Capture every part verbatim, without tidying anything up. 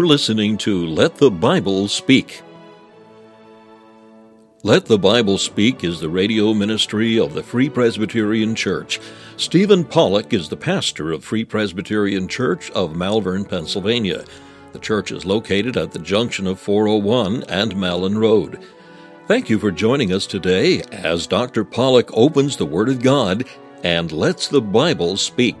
listening to Let the Bible Speak. Let the Bible Speak is the radio ministry of the Free Presbyterian Church. Stephen Pollock is the pastor of Free Presbyterian Church of Malvern, Pennsylvania. The church is located at the junction of four oh one and Malin Road. Thank you for joining us today as Doctor Pollock opens the Word of God and lets the Bible speak.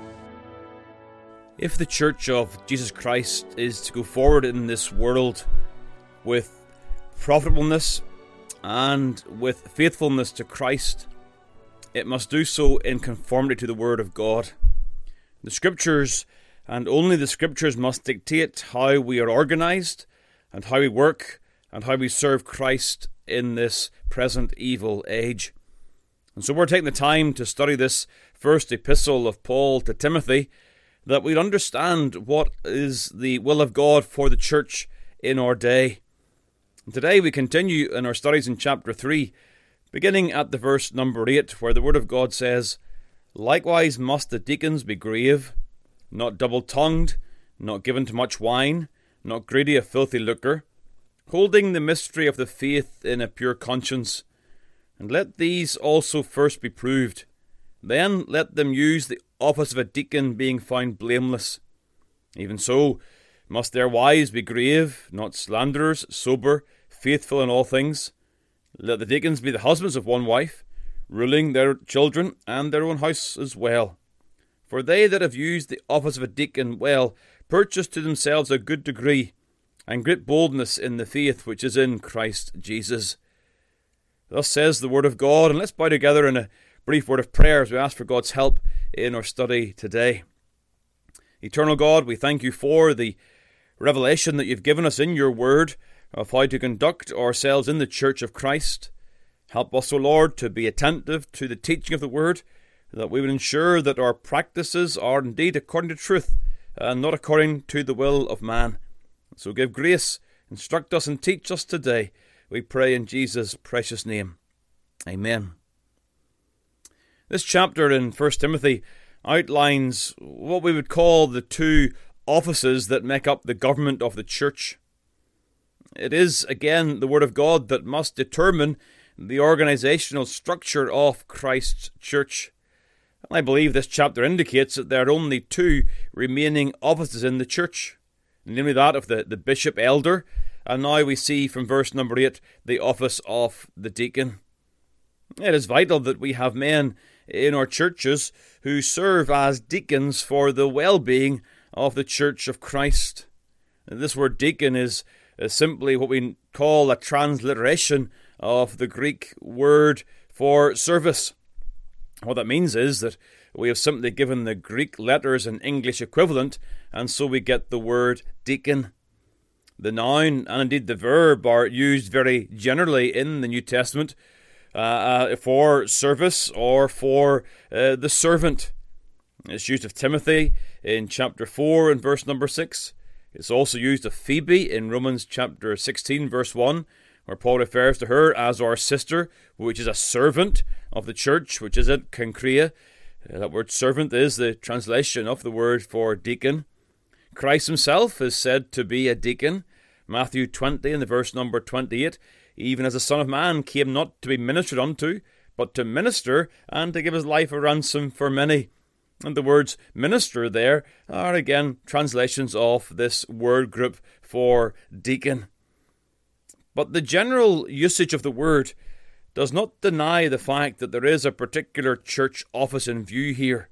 If the Church of Jesus Christ is to go forward in this world with profitableness and with faithfulness to Christ, it must do so in conformity to the Word of God. The Scriptures, and only the Scriptures, must dictate how we are organized and how we work and how we serve Christ in this present evil age. And so we're taking the time to study this first epistle of Paul to Timothy, that we'd understand what is the will of God for the church in our day. And today we continue in our studies in chapter three, beginning at the verse number eight, where the Word of God says, "Likewise must the deacons be grave, not double-tongued, not given to much wine, not greedy of filthy lucre, holding the mystery of the faith in a pure conscience. And let these also first be proved. Then let them use the office of a deacon, being found blameless. Even so must their wives be grave, not slanderers, sober, faithful in all things. Let the deacons be the husbands of one wife, ruling their children and their own house as well. For they that have used the office of a deacon well purchase to themselves a good degree, and great boldness in the faith which is in Christ Jesus." Thus says the Word of God, and let's bow together in a brief word of prayer as we ask for God's help in our study today. Eternal God, we thank you for the revelation that you've given us in your word of how to conduct ourselves in the Church of Christ. Help us, O Lord, to be attentive to the teaching of the word, that we would ensure that our practices are indeed according to truth and not according to the will of man. So give grace, instruct us and teach us today, we pray in Jesus' precious name. Amen. This chapter in First Timothy outlines what we would call the two offices that make up the government of the church. It is, again, the Word of God that must determine the organizational structure of Christ's church. And I believe this chapter indicates that there are only two remaining offices in the church, namely that of the, the bishop elder, and now we see from verse number eight the office of the deacon. It is vital that we have men in our churches who serve as deacons for the well-being of the Church of Christ. This word deacon is, is simply what we call a transliteration of the Greek word for service. What that means is that we have simply given the Greek letters an English equivalent, and so we get the word deacon. The noun and indeed the verb are used very generally in the New Testament Uh, uh, for service or for uh, the servant. It's used of Timothy in chapter four and verse number six. It's also used of Phoebe in Romans chapter sixteen verse one, where Paul refers to her as our sister, which is a servant of the church, which is at Kenkrea. Uh, that word servant is the translation of the word for deacon. Christ himself is said to be a deacon. Matthew twenty in the verse number twenty-eight, "Even as the Son of Man came not to be ministered unto, but to minister, and to give his life a ransom for many." And the words minister there are again translations of this word group for deacon. But the general usage of the word does not deny the fact that there is a particular church office in view here.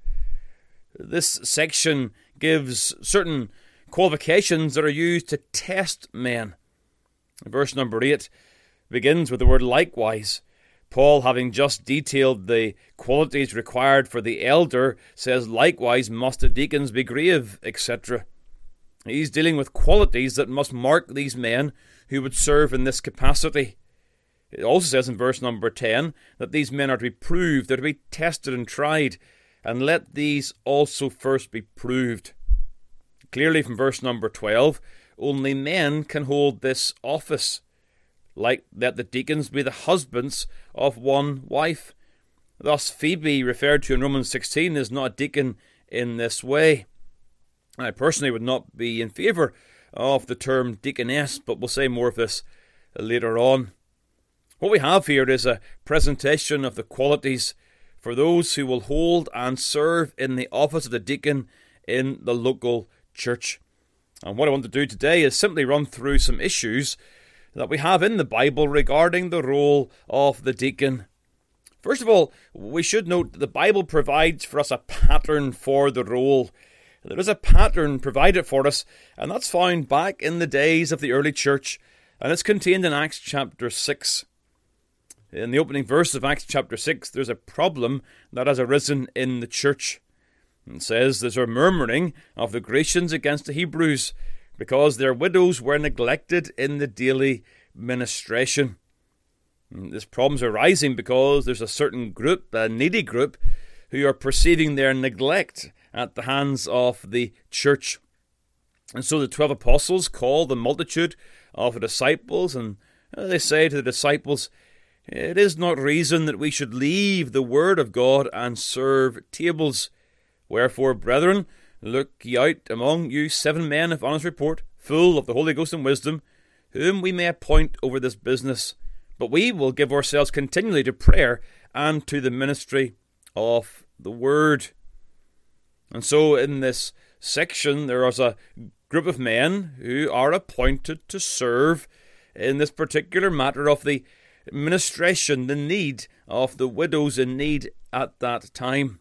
This section gives certain qualifications that are used to test men. Verse number eight begins with the word likewise. Paul, having just detailed the qualities required for the elder, says likewise must the deacons be grave, et cetera. He's dealing with qualities that must mark these men who would serve in this capacity. It also says in verse number ten that these men are to be proved, they're to be tested and tried, and let these also first be proved. Clearly from verse number twelve, only men can hold this office. Like that the deacons be the husbands of one wife. Thus Phoebe, referred to in Romans sixteen, is not a deacon in this way. I personally would not be in favour of the term deaconess, but we'll say more of this later on. What we have here is a presentation of the qualities for those who will hold and serve in the office of the deacon in the local church. And what I want to do today is simply run through some issues that we have in the Bible regarding the role of the deacon. First of all, we should note that the Bible provides for us a pattern for the role. There is a pattern provided for us, and that's found back in the days of the early church, and it's contained in Acts chapter six. In the opening verse of Acts chapter six, there's a problem that has arisen in the church. It says there's a murmuring of the Grecians against the Hebrews because their widows were neglected in the daily ministration. This problem's arising because there's a certain group, a needy group, who are perceiving their neglect at the hands of the church. And so the twelve apostles call the multitude of the disciples, and they say to the disciples, "It is not reason that we should leave the word of God and serve tables. Wherefore, brethren, look ye out among you seven men of honest report, full of the Holy Ghost and wisdom, whom we may appoint over this business. But we will give ourselves continually to prayer and to the ministry of the word." And so in this section there is a group of men who are appointed to serve in this particular matter of the ministration, the need of the widows in need at that time.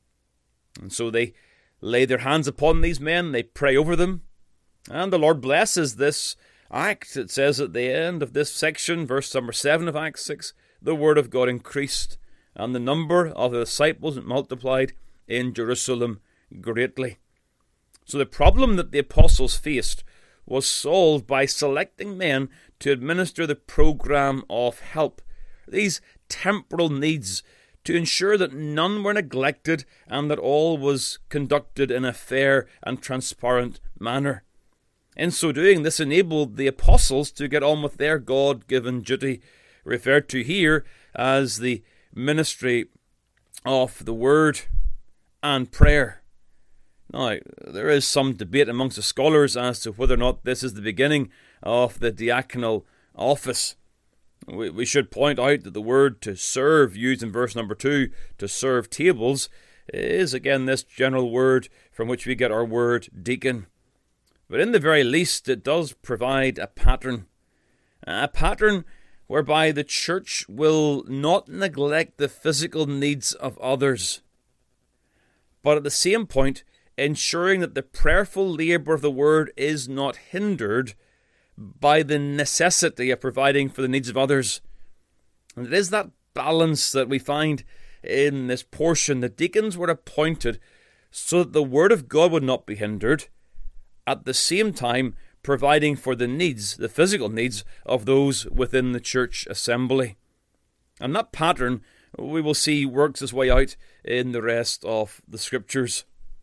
And so they lay their hands upon these men, they pray over them, and the Lord blesses this act. It says at the end of this section, verse number seven of Acts six, the word of God increased, and the number of the disciples multiplied in Jerusalem greatly. So the problem that the apostles faced was solved by selecting men to administer the program of help, these temporal needs, to ensure that none were neglected and that all was conducted in a fair and transparent manner. In so doing, this enabled the apostles to get on with their God-given duty, referred to here as the ministry of the word and prayer. Now, there is some debate amongst the scholars as to whether or not this is the beginning of the diaconal office. We, we should point out that the word to serve, used in verse number two, to serve tables, is again this general word from which we get our word deacon. But in the very least, it does provide a pattern. A pattern whereby the church will not neglect the physical needs of others, but at the same point, ensuring that the prayerful labour of the word is not hindered by the necessity of providing for the needs of others. And it is that balance that we find in this portion. The deacons were appointed so that the word of God would not be hindered, at the same time providing for the needs, the physical needs of those within the church assembly. And that pattern, we will see, works its way out in the rest of the scriptures.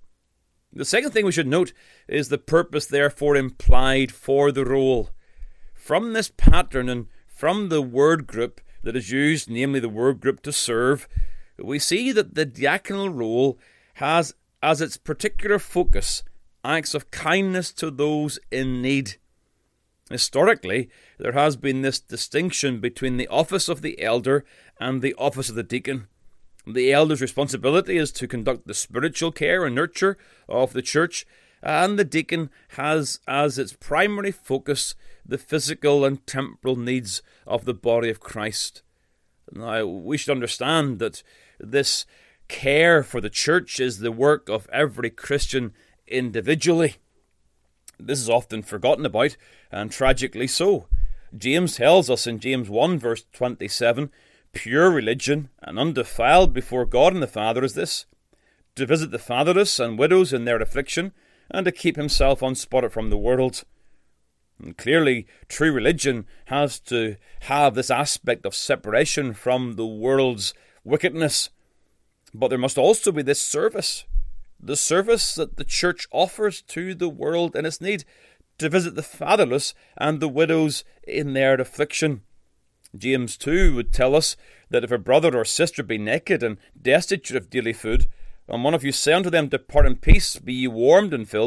The second thing we should note is the purpose therefore implied for the role. From this pattern and from the word group that is used, namely the word group to serve, we see that the diaconal role has as its particular focus acts of kindness to those in need. Historically, there has been this distinction between the office of the elder and the office of the deacon. The elder's responsibility is to conduct the spiritual care and nurture of the church, and the deacon has as its primary focus the physical and temporal needs of the body of Christ. Now, we should understand that this care for the church is the work of every Christian individually. This is often forgotten about, and tragically so. James tells us in James one verse twenty-seven, "Pure religion and undefiled before God and the Father is this, to visit the fatherless and widows in their affliction, and to keep himself unspotted from the world." And clearly, true religion has to have this aspect of separation from the world's wickedness. But there must also be this service, the service that the church offers to the world in its need, to visit the fatherless and the widows in their affliction. James two would tell us that if a brother or sister be naked and destitute of daily food, and one of you say unto them, "Depart in peace, be ye warmed and filled,"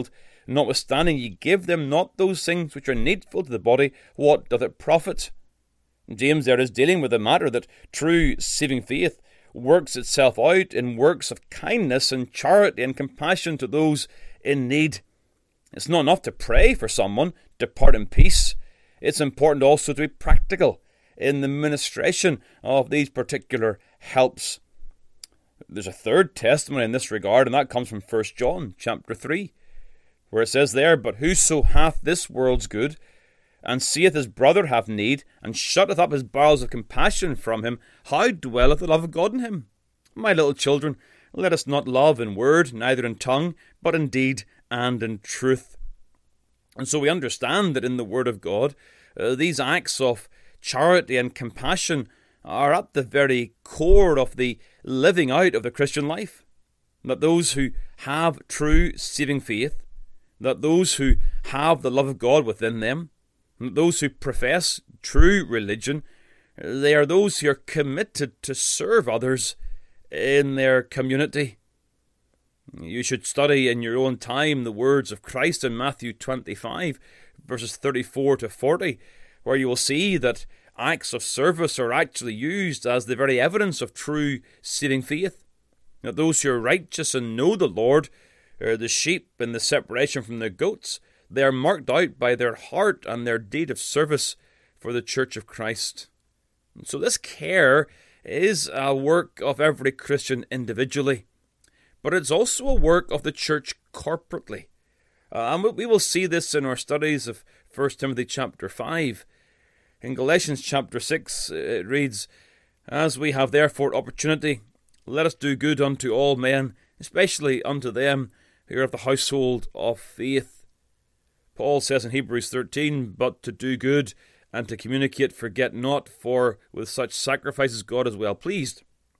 Notwithstanding ye give them not those things which are needful to the body, what doth it profit? James there is dealing with the matter that true saving faith works itself out in works of kindness and charity and compassion to those in need. It's not enough to pray for someone, depart in peace. It's important also to be practical in the ministration of these particular helps. There's a third testimony in this regard, and that comes from First John chapter three, where it says there, But whoso hath this world's good, and seeth his brother have need, and shutteth up his bowels of compassion from him, how dwelleth the love of God in him? My little children, let us not love in word, neither in tongue, but in deed and in truth. And so we understand that in the Word of God, uh, these acts of charity and compassion are at the very core of the living out of the Christian life. That those who have true saving faith, that those who have the love of God within them, those who profess true religion, they are those who are committed to serve others in their community. You should study in your own time the words of Christ in Matthew twenty-five, verses thirty-four to forty, where you will see that acts of service are actually used as the very evidence of true saving faith. That those who are righteous and know the Lord, are the sheep in the separation from the goats, they are marked out by their heart and their deed of service for the Church of Christ. And so this care is a work of every Christian individually, but it's also a work of the church corporately. Uh, and we will see this in our studies of First Timothy chapter five. In Galatians chapter six it reads, As we have therefore opportunity, let us do good unto all men, especially unto them who are of the household of faith. Paul says in Hebrews thirteen, But to do good and to communicate forget not, for with such sacrifices God is well pleased.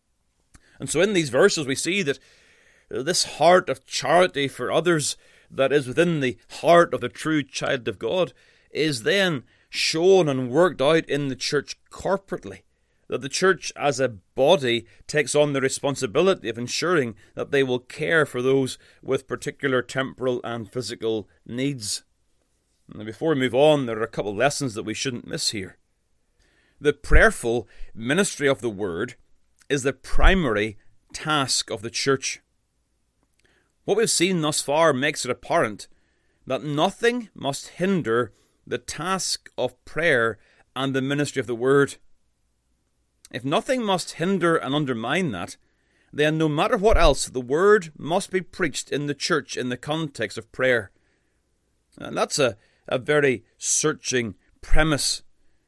And so in these verses we see that this heart of charity for others that is within the heart of the true child of God is then shown and worked out in the church corporately. That the church as a body takes on the responsibility of ensuring that they will care for those with particular temporal and physical needs. Now, before we move on, there are a couple of lessons that we shouldn't miss here. The prayerful ministry of the Word is the primary task of the church. What we've seen thus far makes it apparent that nothing must hinder the task of prayer and the ministry of the Word. If nothing must hinder and undermine that, then no matter what else, the Word must be preached in the church in the context of prayer. And that's a A very searching premise.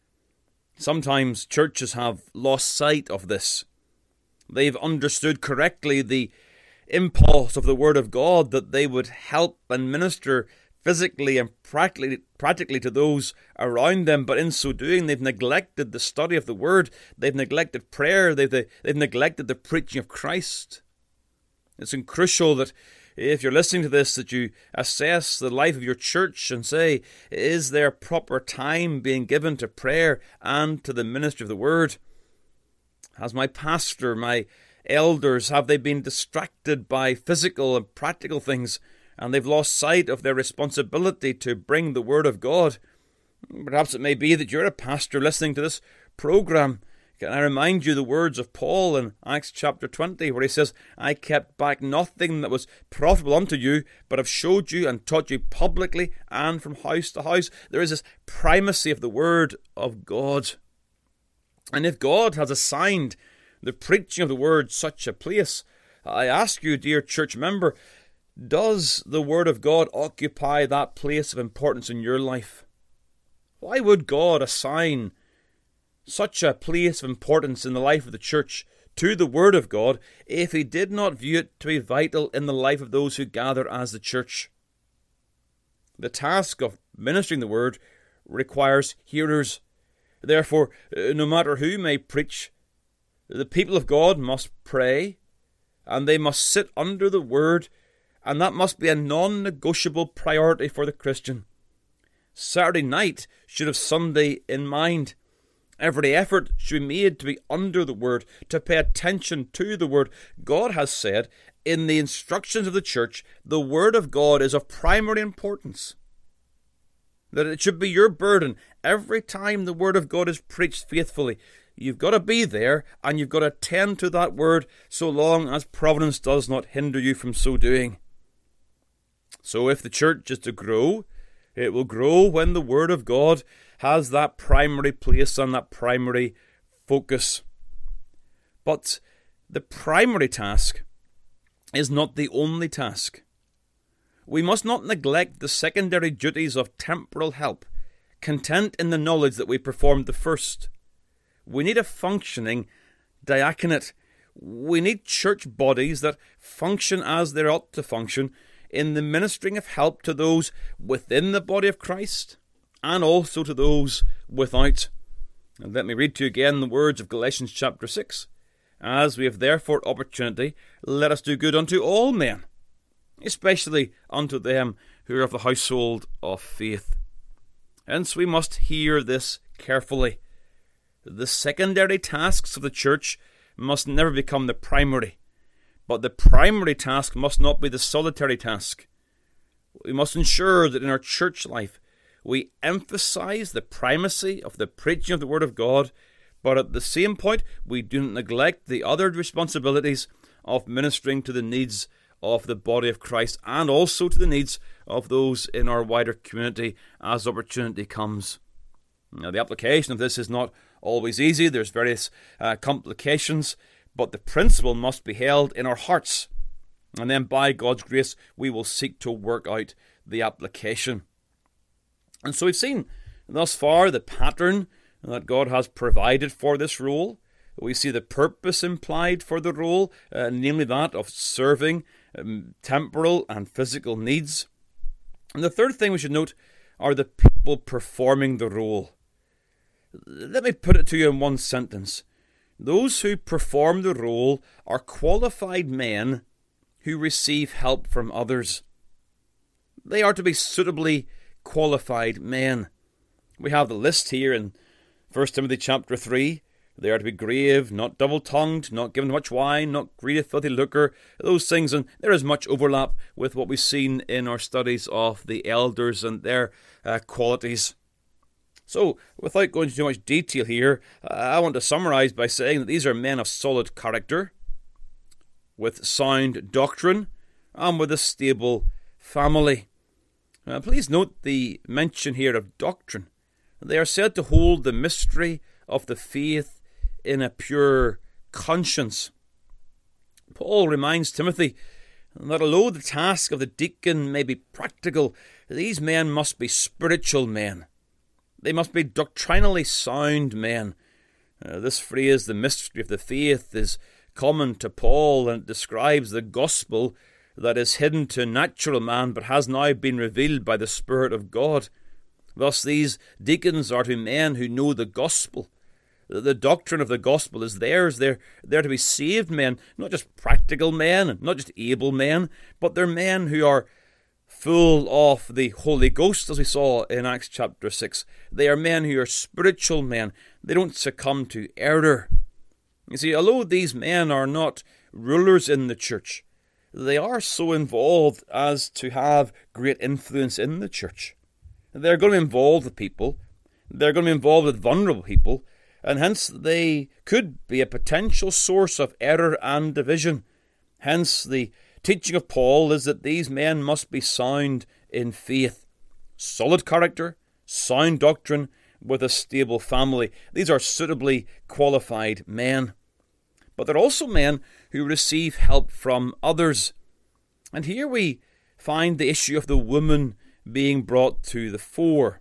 Sometimes churches have lost sight of this. They've understood correctly the impulse of the Word of God that they would help and minister physically and practically, practically to those around them, but in so doing they've neglected the study of the Word, they've neglected prayer, they've, they've neglected the preaching of Christ. It's crucial that if you're listening to this, that you assess the life of your church and say, is there proper time being given to prayer and to the ministry of the Word? Has my pastor, my elders, have they been distracted by physical and practical things, and they've lost sight of their responsibility to bring the Word of God? Perhaps it may be that you're a pastor listening to this program. Can I remind you the words of Paul in Acts chapter twenty, where he says, I kept back nothing that was profitable unto you, but have showed you and taught you publicly and from house to house. There is this primacy of the Word of God. And if God has assigned the preaching of the Word such a place, I ask you, dear church member, does the Word of God occupy that place of importance in your life? Why would God assign such a place of importance in the life of the church to the Word of God if He did not view it to be vital in the life of those who gather as the church? The task of ministering the Word requires hearers. Therefore, no matter who may preach, the people of God must pray, and they must sit under the Word, and that must be a non-negotiable priority for the Christian. Saturday night should have Sunday in mind. Every effort should be made to be under the Word, to pay attention to the Word. God has said, in the instructions of the church, the Word of God is of primary importance. That it should be your burden every time the Word of God is preached faithfully. You've got to be there, and you've got to attend to that Word so long as providence does not hinder you from so doing. So if the church is to grow, it will grow when the Word of God has that primary place and that primary focus. But the primary task is not the only task. We must not neglect the secondary duties of temporal help, content in the knowledge that we performed the first. We need a functioning diaconate. We need church bodies that function as they ought to function in the ministering of help to those within the body of Christ and also to those without. And let me read to you again the words of Galatians chapter six. As we have therefore opportunity, let us do good unto all men, especially unto them who are of the household of faith. Hence we must hear this carefully. The secondary tasks of the church must never become the primary, but the primary task must not be the solitary task. We must ensure that in our church life we emphasize the primacy of the preaching of the Word of God, but at the same point we do not neglect the other responsibilities of ministering to the needs of the body of Christ and also to the needs of those in our wider community as opportunity comes. Now, the application of this is not always easy. There's various uh, complications, but the principle must be held in our hearts, and then by God's grace we will seek to work out the application. And so we've seen thus far the pattern that God has provided for this role. We see the purpose implied for the role, uh, namely that of serving um, temporal and physical needs. And the third thing we should note are the people performing the role. Let me put it to you in one sentence. Those who perform the role are qualified men who receive help from others. They are to be suitably qualified men. We have the list here in First Timothy chapter three. They are to be grave, not double-tongued, not given much wine, not greedy of filthy lucre, those things. And there is much overlap with what we've seen in our studies of the elders and their uh, qualities. So, without going into too much detail here, uh, I want to summarize by saying that these are men of solid character, with sound doctrine, and with a stable family. Uh, please note the mention here of doctrine. They are said to hold the mystery of the faith in a pure conscience. Paul reminds Timothy that although the task of the deacon may be practical, these men must be spiritual men. They must be doctrinally sound men. Uh, this phrase, the mystery of the faith, is common to Paul, and it describes the gospel that is hidden to natural man but has now been revealed by the Spirit of God. Thus these deacons are to men who know the gospel. The doctrine of the gospel is theirs. They're, they're to be saved men, not just practical men, not just able men, but they're men who are full of the Holy Ghost, as we saw in Acts chapter six. They are men who are spiritual men. They don't succumb to error. You see, although these men are not rulers in the church, they are so involved as to have great influence in the church. They're going to be involved with people. They're going to be involved with vulnerable people, and hence they could be a potential source of error and division. Hence the teaching of Paul is that these men must be sound in faith, solid character, sound doctrine, with a stable family. These are suitably qualified men. But they're also men who receive help from others. And here we find the issue of the woman being brought to the fore.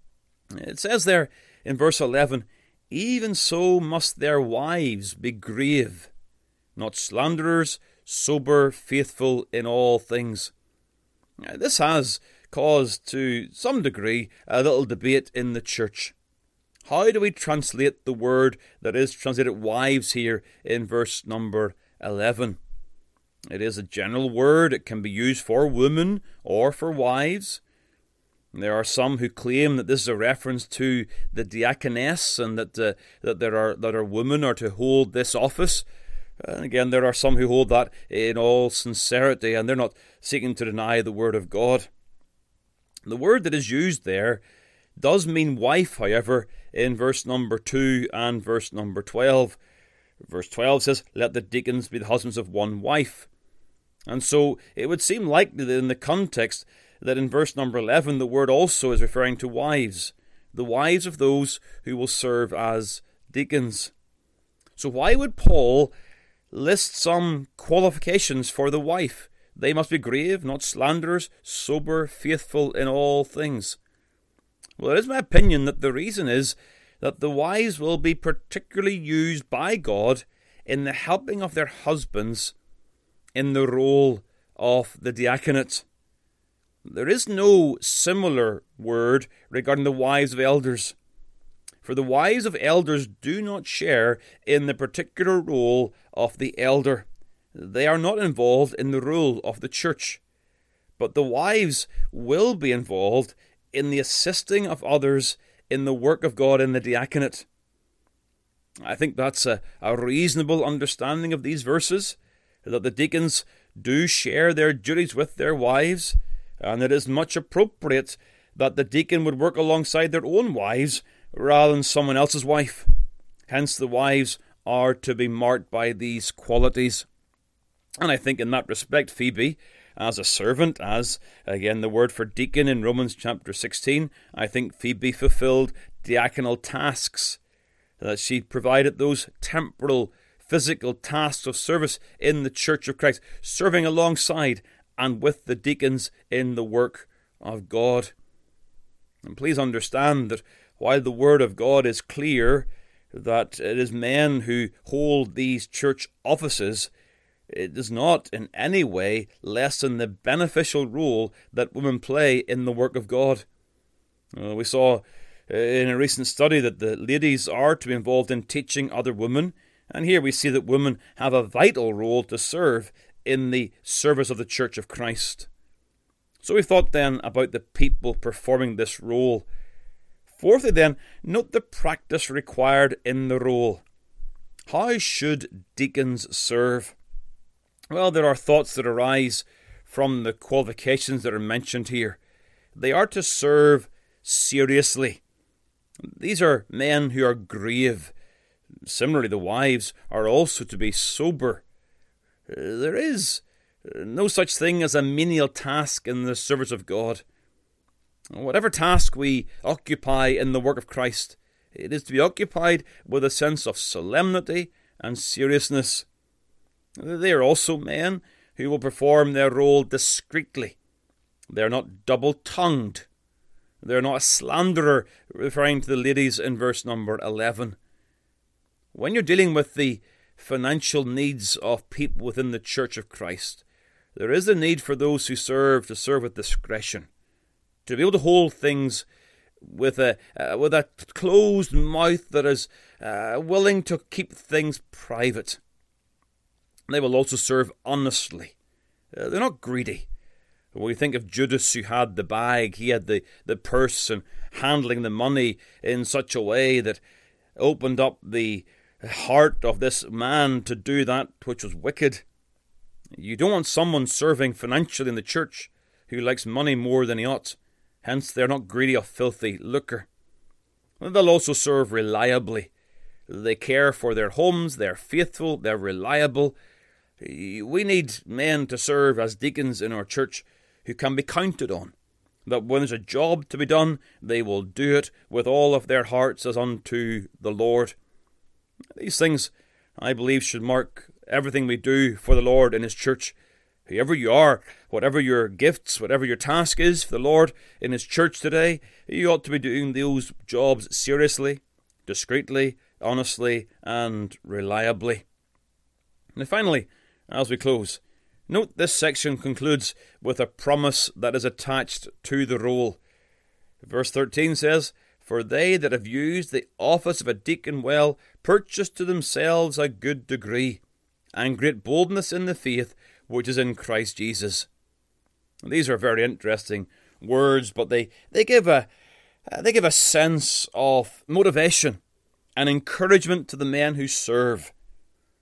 It says there in verse eleven, even so must their wives be grave, not slanderers, sober, faithful in all things. This has caused, to some degree, a little debate in the church. How do we translate the word that is translated wives here in verse number eleven? It is a general word. It can be used for women or for wives. There are some who claim that this is a reference to the diaconess and that uh, that there are that are women are to hold this office. And again, there are some who hold that in all sincerity, and they're not seeking to deny the word of God. The word that is used there does mean wife, however, in verse number two and verse number twelve. Verse twelve says, "Let the deacons be the husbands of one wife." And so it would seem likely that in the context that in verse number eleven the word also is referring to wives, the wives of those who will serve as deacons. So why would Paul list some qualifications for the wife? They must be grave, not slanderers, sober, faithful in all things. Well, it is my opinion that the reason is that the wives will be particularly used by God in the helping of their husbands in the role of the diaconate. There is no similar word regarding the wives of elders. For the wives of elders do not share in the particular role of the elder. They are not involved in the rule of the church. But the wives will be involved in the assisting of others in the work of God in the diaconate. I think that's a, a reasonable understanding of these verses, that the deacons do share their duties with their wives, and it is much appropriate that the deacon would work alongside their own wives rather than someone else's wife. Hence the wives are to be marked by these qualities. And I think in that respect, Phoebe, as a servant, as, again, the word for deacon in Romans chapter sixteen, I think Phoebe fulfilled diaconal tasks, that she provided those temporal, physical tasks of service in the Church of Christ, serving alongside and with the deacons in the work of God. And please understand that while the word of God is clear that it is men who hold these church offices, it does not in any way lessen the beneficial role that women play in the work of God. Uh, we saw in a recent study that the ladies are to be involved in teaching other women, and here we see that women have a vital role to serve in the service of the Church of Christ. So we thought then about the people performing this role. Fourthly then, note the practice required in the role. How should deacons serve? Well, there are thoughts that arise from the qualifications that are mentioned here. They are to serve seriously. These are men who are grave. Similarly, the wives are also to be sober. There is no such thing as a menial task in the service of God. Whatever task we occupy in the work of Christ, it is to be occupied with a sense of solemnity and seriousness. They are also men who will perform their role discreetly. They are not double-tongued. They are not a slanderer, referring to the ladies in verse number eleven. When you're dealing with the financial needs of people within the Church of Christ, there is a need for those who serve to serve with discretion, to be able to hold things with a uh, with a closed mouth that is uh, willing to keep things private. They will also serve honestly. Uh, they're not greedy. When we think of Judas, who had the bag, he had the, the purse, and handling the money in such a way that opened up the heart of this man to do that which was wicked. You don't want someone serving financially in the church who likes money more than he ought. Hence, they're not greedy of filthy lucre. They'll also serve reliably. They care for their homes, they're faithful, they're reliable. We need men to serve as deacons in our church who can be counted on, that when there's a job to be done, they will do it with all of their hearts as unto the Lord. These things, I believe, should mark everything we do for the Lord in His church. Whoever you are, whatever your gifts, whatever your task is for the Lord in His church today, you ought to be doing those jobs seriously, discreetly, honestly, and reliably. Now finally, as we close, note this section concludes with a promise that is attached to the role. Verse thirteen says, "For they that have used the office of a deacon well purchase to themselves a good degree, and great boldness in the faith which is in Christ Jesus." These are very interesting words, but they, they give a they give a sense of motivation and encouragement to the men who serve.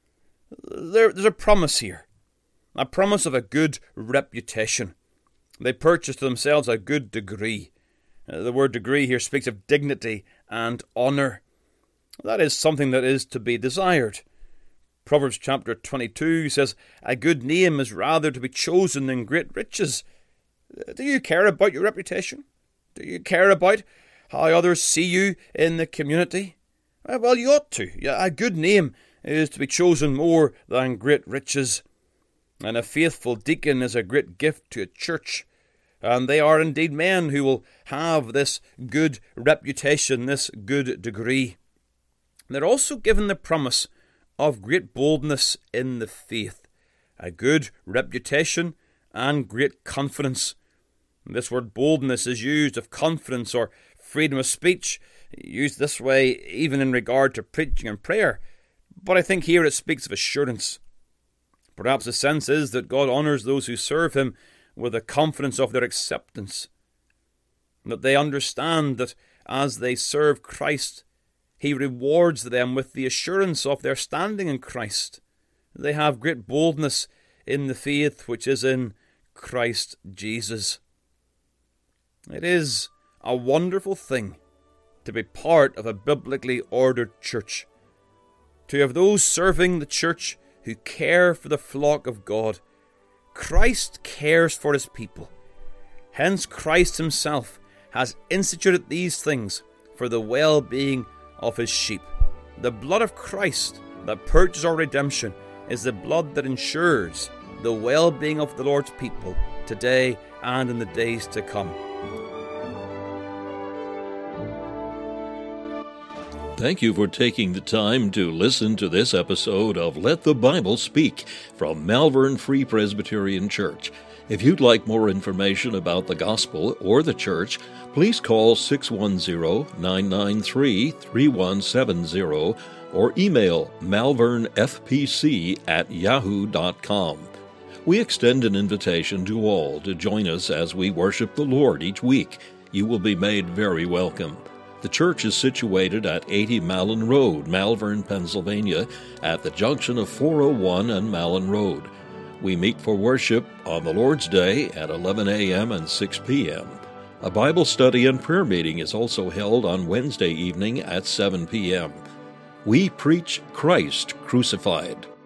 there, there's a promise here, a promise of a good reputation. They purchase to themselves a good degree. Uh, the word degree here speaks of dignity and honour. That is something that is to be desired. Proverbs chapter twenty-two says, a good name is rather to be chosen than great riches. Do you care about your reputation? Do you care about how others see you in the community? Well, you ought to. A good name is to be chosen more than great riches. And a faithful deacon is a great gift to a church. And they are indeed men who will have this good reputation, this good degree. They're also given the promise of great boldness in the faith, a good reputation and great confidence. This word boldness is used of confidence or freedom of speech, used this way even in regard to preaching and prayer. But I think here it speaks of assurance. Perhaps the sense is that God honours those who serve him with the confidence of their acceptance, that they understand that as they serve Christ, he rewards them with the assurance of their standing in Christ. They have great boldness in the faith which is in Christ Jesus. It is a wonderful thing to be part of a biblically ordered church, to have those serving the church who care for the flock of God. Christ cares for his people. Hence Christ himself has instituted these things for the well-being of his sheep. The blood of Christ that purchases our redemption is the blood that ensures the well-being of the Lord's people today and in the days to come. Thank you for taking the time to listen to this episode of Let the Bible Speak from Malvern Free Presbyterian Church. If you'd like more information about the gospel or the church, please call six one zero, nine nine three, three one seven zero or email malvernfpc at yahoo dot com. We extend an invitation to all to join us as we worship the Lord each week. You will be made very welcome. The church is situated at eighty Malin Road, Malvern, Pennsylvania, at the junction of four oh one and Malin Road. We meet for worship on the Lord's Day at eleven a.m. and six p.m. A Bible study and prayer meeting is also held on Wednesday evening at seven p.m. We preach Christ crucified.